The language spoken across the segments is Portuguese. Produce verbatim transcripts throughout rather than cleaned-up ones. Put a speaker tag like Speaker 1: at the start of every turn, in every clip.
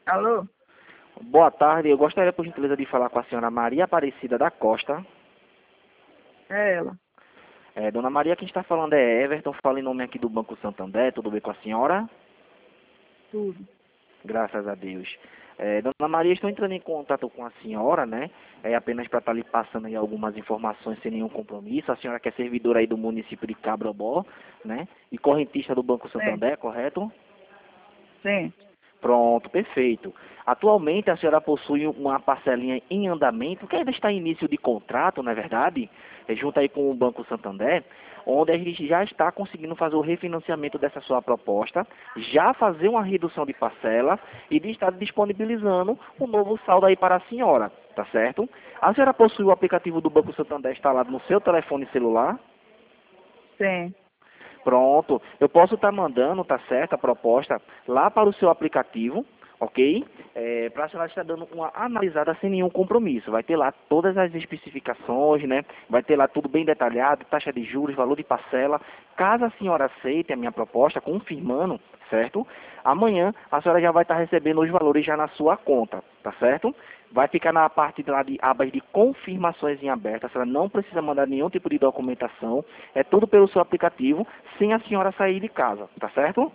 Speaker 1: Alô?
Speaker 2: Boa tarde, eu gostaria, por gentileza, de falar com a senhora Maria Aparecida da Costa.
Speaker 1: É ela.
Speaker 2: É, dona Maria, quem está falando é Everton, fala em nome aqui do Banco Santander, tudo bem com a senhora?
Speaker 1: Tudo.
Speaker 2: Graças a Deus. É, dona Maria, estou entrando em contato com a senhora, né? É apenas para estar lhe passando aí algumas informações sem nenhum compromisso. A senhora que é servidora aí do município de Cabrobó, né? E correntista do Banco
Speaker 1: Sim.
Speaker 2: Santander, correto?
Speaker 1: Sim.
Speaker 2: Pronto, perfeito. Atualmente a senhora possui uma parcelinha em andamento, que ainda está em início de contrato, não é verdade? É, junto aí com o Banco Santander, onde a gente já está conseguindo fazer o refinanciamento dessa sua proposta, já fazer uma redução de parcela e de estar disponibilizando um novo saldo aí para a senhora, tá certo? A senhora possui o aplicativo do Banco Santander instalado no seu telefone celular?
Speaker 1: Sim.
Speaker 2: Pronto, eu posso estar mandando, tá certo, a proposta lá para o seu aplicativo, ok? É, para a senhora estar dando uma analisada sem nenhum compromisso. Vai ter lá todas as especificações, né? Vai ter lá tudo bem detalhado, taxa de juros, valor de parcela. Caso a senhora aceite a minha proposta, confirmando, certo? Amanhã a senhora já vai estar recebendo os valores já na sua conta, tá certo? Vai ficar na parte lá de abas de confirmações em aberto. A senhora não precisa mandar nenhum tipo de documentação. É tudo pelo seu aplicativo, sem a senhora sair de casa, tá certo?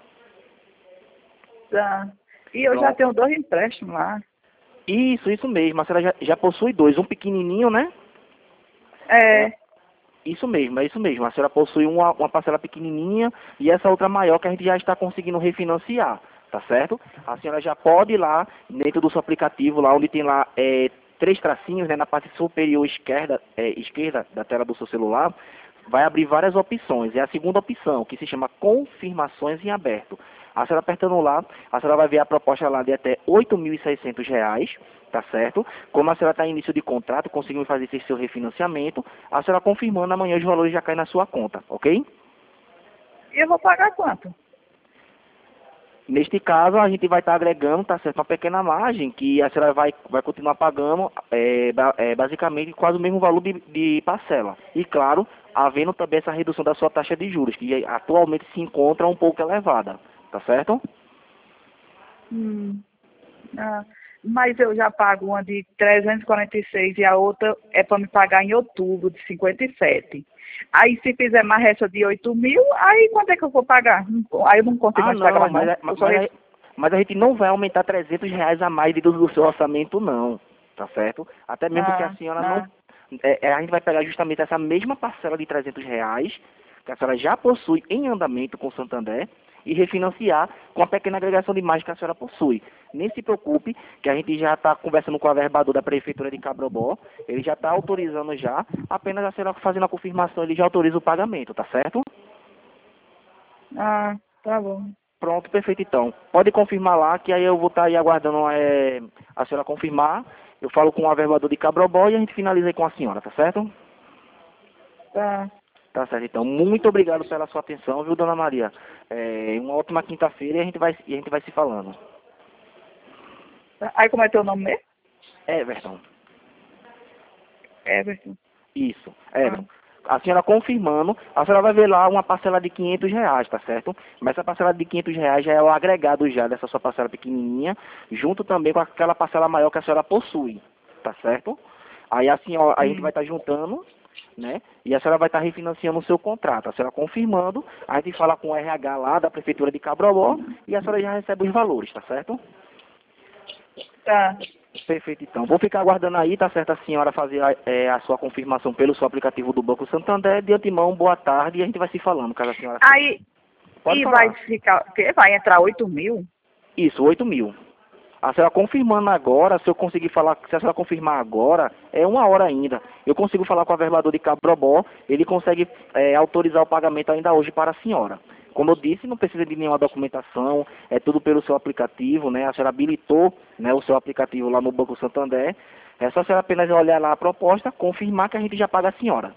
Speaker 1: Tá. E eu já
Speaker 2: Pronto.
Speaker 1: tenho dois empréstimos lá.
Speaker 2: Isso, isso mesmo. A senhora já, já possui dois. Um pequenininho, né? É,
Speaker 1: É.
Speaker 2: isso mesmo, é isso mesmo. A senhora possui uma, uma parcela pequenininha e essa outra maior que a gente já está conseguindo refinanciar, tá certo? A senhora já pode ir lá dentro do seu aplicativo, lá onde tem lá é, três tracinhos, né, na parte superior esquerda, é, esquerda da tela do seu celular, vai abrir várias opções. É a segunda opção, que se chama confirmações em aberto. A senhora apertando lá, a senhora vai ver a proposta lá de até oito mil e seiscentos reais, tá certo? Como a senhora está em início de contrato, conseguimos fazer esse seu refinanciamento, a senhora confirmando, amanhã os valores já caem na sua conta, ok?
Speaker 1: E eu vou pagar quanto?
Speaker 2: Neste caso, a gente vai estar agregando, tá certo, uma pequena margem, que a senhora vai, vai continuar pagando, é, ba- é, basicamente, quase o mesmo valor de, de parcela. E, claro, havendo também essa redução da sua taxa de juros, que atualmente se encontra um pouco elevada, tá certo?
Speaker 1: Hum. Ah. Mas eu já pago uma de trezentos e quarenta e seis e a outra é para me pagar em outubro, de cinquenta e sete. Aí se fizer mais essa de oito mil, aí quanto é que eu vou pagar? Não- Aí eu não consigo
Speaker 2: Ah,
Speaker 1: mais pagar
Speaker 2: não,
Speaker 1: mais
Speaker 2: mas,
Speaker 1: não.
Speaker 2: é-
Speaker 1: Eu
Speaker 2: mas,
Speaker 1: só...
Speaker 2: mas, a- mas a gente não vai aumentar trezentos reais a mais do, do seu orçamento, não, tá certo? Até mesmo porque a
Speaker 1: Ah,
Speaker 2: senhora não...
Speaker 1: ah.
Speaker 2: é, é, a gente vai pegar justamente essa mesma parcela de trezentos reais, que a senhora já possui em andamento com o Santander, e refinanciar com a pequena agregação de margem que a senhora possui. Nem se preocupe, que a gente já está conversando com o averbador da Prefeitura de Cabrobó, ele já está autorizando já, apenas a senhora fazendo a confirmação, ele já autoriza o pagamento, tá certo?
Speaker 1: Ah, tá bom.
Speaker 2: Pronto, perfeito então. Pode confirmar lá, que aí eu vou estar aí aguardando é, a senhora confirmar. Eu falo com o averbador de Cabrobó e a gente finaliza aí com a senhora, tá certo?
Speaker 1: Tá.
Speaker 2: Tá certo, então. Muito obrigado pela sua atenção, viu, dona Maria? É, uma ótima quinta-feira e a gente vai, e a gente vai se falando.
Speaker 1: Tá. Aí como é teu nome mesmo?
Speaker 2: Everton.
Speaker 1: Everton.
Speaker 2: Isso,
Speaker 1: Ah,
Speaker 2: Everton. A senhora confirmando, a senhora vai ver lá uma parcela de quinhentos reais, tá certo? Mas essa parcela de quinhentos reais já é o agregado já dessa sua parcela pequenininha, junto também com aquela parcela maior que a senhora possui, tá certo? Aí a senhora, a gente vai
Speaker 1: hum.
Speaker 2: estar juntando, né? E a senhora vai estar refinanciando o seu contrato. A senhora confirmando, a gente fala com o R H lá da Prefeitura de Cabrobó e a senhora já recebe os valores, tá certo?
Speaker 1: Tá.
Speaker 2: Perfeito, então. Vou ficar aguardando aí, tá certo, a senhora fazer a, é, a sua confirmação pelo seu aplicativo do Banco Santander. De antemão, boa tarde e a gente vai se falando, caso a senhora aceite.
Speaker 1: Aí,
Speaker 2: Pode
Speaker 1: e vai
Speaker 2: falar.
Speaker 1: ficar, o quê? Vai entrar oito mil?
Speaker 2: Isso, oito mil. A senhora confirmando agora, se eu conseguir falar, se a senhora confirmar agora, é uma hora ainda. Eu consigo falar com o averbador de Cabrobó, ele consegue é, autorizar o pagamento ainda hoje para a senhora. Como eu disse, não precisa de nenhuma documentação, é tudo pelo seu aplicativo, né? A senhora habilitou, né, o seu aplicativo lá no Banco Santander. É só a senhora apenas olhar lá a proposta, confirmar que a gente já paga a senhora.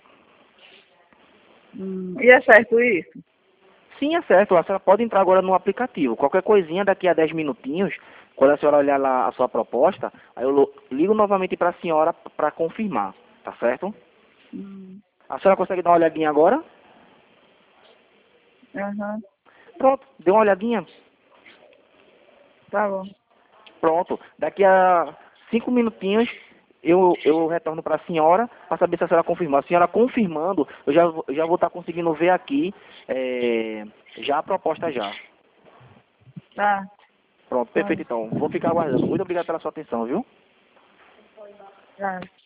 Speaker 1: Hum, e é certo isso?
Speaker 2: Sim, é certo. A senhora pode entrar agora no aplicativo. Qualquer coisinha, daqui a dez minutinhos, quando a senhora olhar lá a sua proposta, aí eu lo- ligo novamente para a senhora para confirmar, tá certo?
Speaker 1: Hum,
Speaker 2: A senhora consegue dar uma olhadinha agora?
Speaker 1: aham.
Speaker 2: Pronto, deu uma olhadinha.
Speaker 1: Tá bom.
Speaker 2: Pronto. Daqui a cinco minutinhos eu, eu retorno para a senhora para saber se a senhora confirmou. A senhora confirmando, eu já, vou- já vou estar conseguindo ver aqui é, já a proposta já.
Speaker 1: Tá.
Speaker 2: Pronto,
Speaker 1: Tá.
Speaker 2: perfeito então. Vou ficar aguardando. Muito obrigado pela sua atenção, viu?
Speaker 1: Tá.